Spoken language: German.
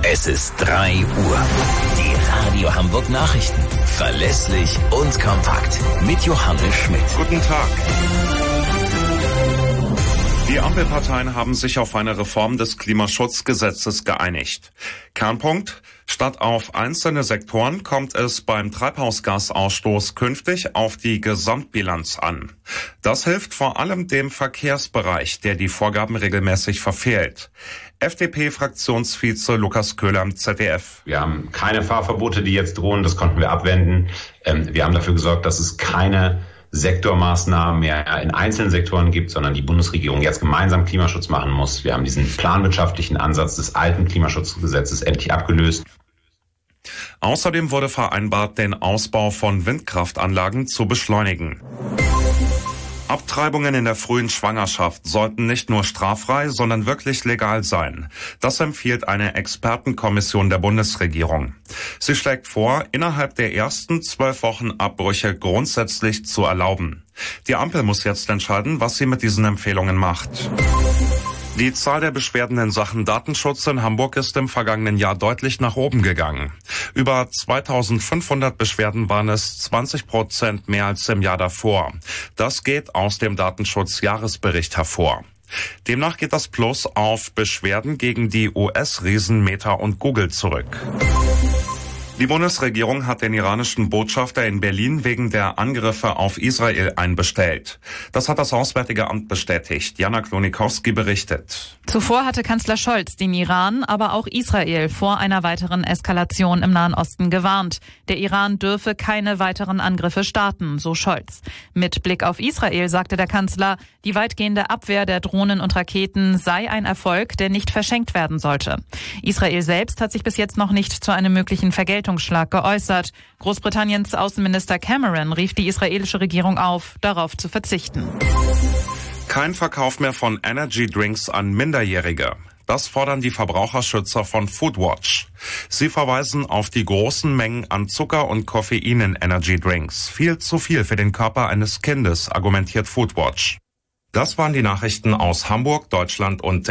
Es ist 3 Uhr. Die Radio Hamburg Nachrichten. Verlässlich und kompakt. Mit Johannes Schmidt. Guten Tag. Die Ampelparteien haben sich auf eine Reform des Klimaschutzgesetzes geeinigt. Kernpunkt: Statt auf einzelne Sektoren kommt es beim Treibhausgasausstoß künftig auf die Gesamtbilanz an. Das hilft vor allem dem Verkehrsbereich, der die Vorgaben regelmäßig verfehlt. FDP-Fraktionsvize Lukas Köhler im ZDF. Wir haben keine Fahrverbote, die jetzt drohen. Das konnten wir abwenden. Wir haben dafür gesorgt, dass es keine Sektormaßnahmen mehr in einzelnen Sektoren gibt, sondern die Bundesregierung jetzt gemeinsam Klimaschutz machen muss. Wir haben diesen planwirtschaftlichen Ansatz des alten Klimaschutzgesetzes endlich abgelöst. Außerdem wurde vereinbart, den Ausbau von Windkraftanlagen zu beschleunigen. Abtreibungen in der frühen Schwangerschaft sollten nicht nur straffrei, sondern wirklich legal sein. Das empfiehlt eine Expertenkommission der Bundesregierung. Sie schlägt vor, innerhalb der ersten 12 Wochen Abbrüche grundsätzlich zu erlauben. Die Ampel muss jetzt entscheiden, was sie mit diesen Empfehlungen macht. Die Zahl der Beschwerden in Sachen Datenschutz in Hamburg ist im vergangenen Jahr deutlich nach oben gegangen. Über 2500 Beschwerden waren es, 20% mehr als im Jahr davor. Das geht aus dem Datenschutzjahresbericht hervor. Demnach geht das Plus auf Beschwerden gegen die US-Riesen Meta und Google zurück. Die Bundesregierung hat den iranischen Botschafter in Berlin wegen der Angriffe auf Israel einbestellt. Das hat das Auswärtige Amt bestätigt. Jana Klonikowski berichtet. Zuvor hatte Kanzler Scholz den Iran, aber auch Israel vor einer weiteren Eskalation im Nahen Osten gewarnt. Der Iran dürfe keine weiteren Angriffe starten, so Scholz. Mit Blick auf Israel sagte der Kanzler, die weitgehende Abwehr der Drohnen und Raketen sei ein Erfolg, der nicht verschenkt werden sollte. Israel selbst hat sich bis jetzt noch nicht zu einem möglichen Vergeltungsschlag geäußert. Großbritanniens Außenminister Cameron rief die israelische Regierung auf, darauf zu verzichten. Kein Verkauf mehr von Energy-Drinks an Minderjährige. Das fordern die Verbraucherschützer von Foodwatch. Sie verweisen auf die großen Mengen an Zucker und Koffein in Energy-Drinks. Viel zu viel für den Körper eines Kindes, argumentiert Foodwatch. Das waren die Nachrichten aus Hamburg, Deutschland und